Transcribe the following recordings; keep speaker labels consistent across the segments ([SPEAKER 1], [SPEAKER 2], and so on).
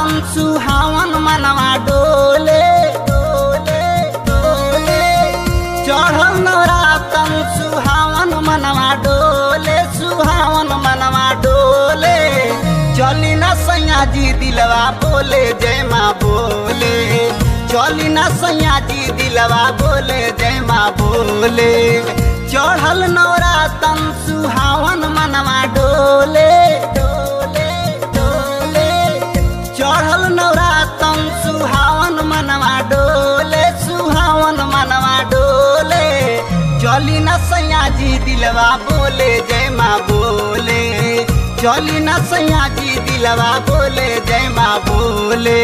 [SPEAKER 1] सुहावन मनवा डोले डोले डोले। चढ़ल नवरातन सुहावन मनवा डोले सुहावन मनवा डोले। चली ना सैया जी दिलवा बोले जय माँ बोले। चली ना सैया जी दिलवा बोले जय माँ बोले। चढ़ल नवरातन सुहावन मनवा डोले डोले डोले। चढ़ल नवरातन सुहावन मनवा डोले सुहावन मनवा डोले। चली ना सैया जी दिलवा बोले जय माँ बोले। चली ना सैया जी दिलवा बोले जय माँ बोले।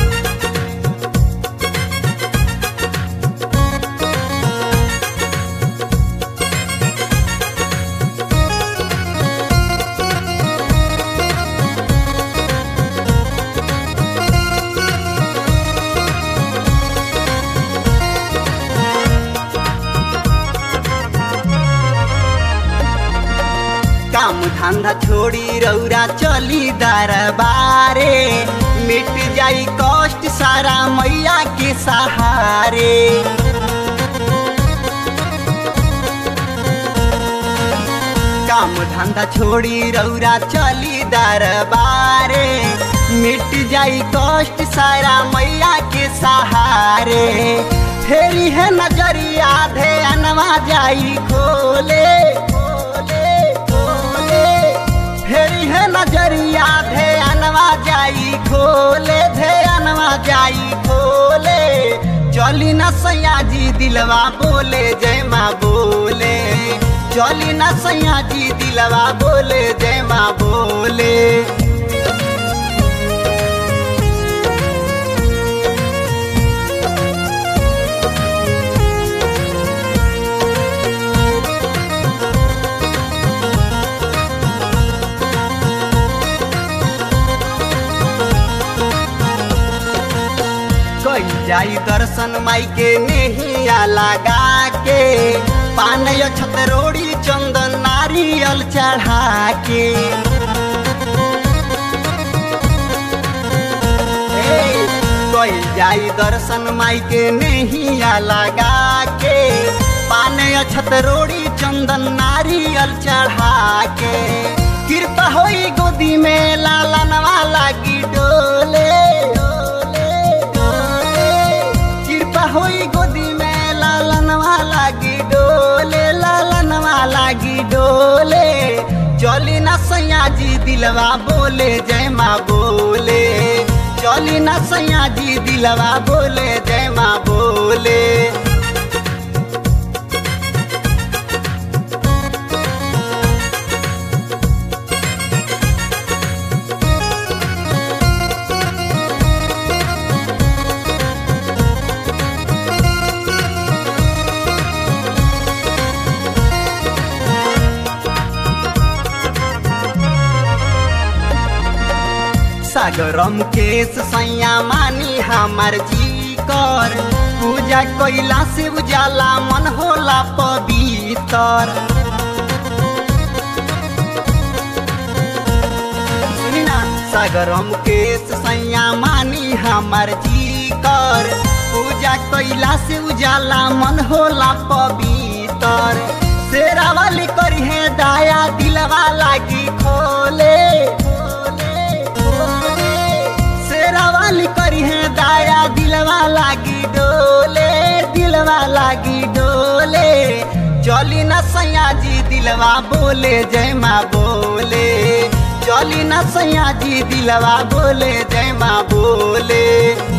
[SPEAKER 1] काम धंधा छोड़ी रौरा चली दरबारे। मिट जाई कष्ट सारा मैया के सहारे। काम धंधा छोड़ी रौरा चली दरबारे। मिट जाई कष्ट सारा मैया के सहारे। फेरी है नजरिया ध्यानवा जाई खोले। फेरी है नजरिया ध्यानवा जाई खोले ध्यानवा जाई खोले। चली ना सैया जी दिलवा बोले जय माँ बोले। चली ना सैया जी दिलवा बोले जय माँ बोले। जाई दर्शन माई के नेहिया लगा के। पान छतरोड़ी चंदन नारियल चढ़ा के। कोई जाई दर्शन माई के नेहिया लगा के। पान छतरोड़ी चंदन नारियल चढ़ा के। कृपा होई गोदी में लालनवा लागी डोले। होई गोदी में लालनवा लागी डोले लालनवा लागी डोले। चली ना सैया जी दिलवा बोले जय माँ बोले। चली ना सैया जी दिलवा बोले जय माँ बोले। सागरम केस सैया मानी हमार जी कर। पूजा कोइला से उजाला मन होला पवित्र। सागरम केस सैया मानी हमार जी कर। पूजा कोइला से उजाला मन होला पवित्र। शेरा वाली करी है दाया दिलवा लागी खोले। वाली करी है दाया दिलवा लागी डोले दिलवा लागी डोले। चली ना सैया जी दिलवा बोले जय माँ बोले। चली ना सैया जी दिलवा बोले जय माँ बोले।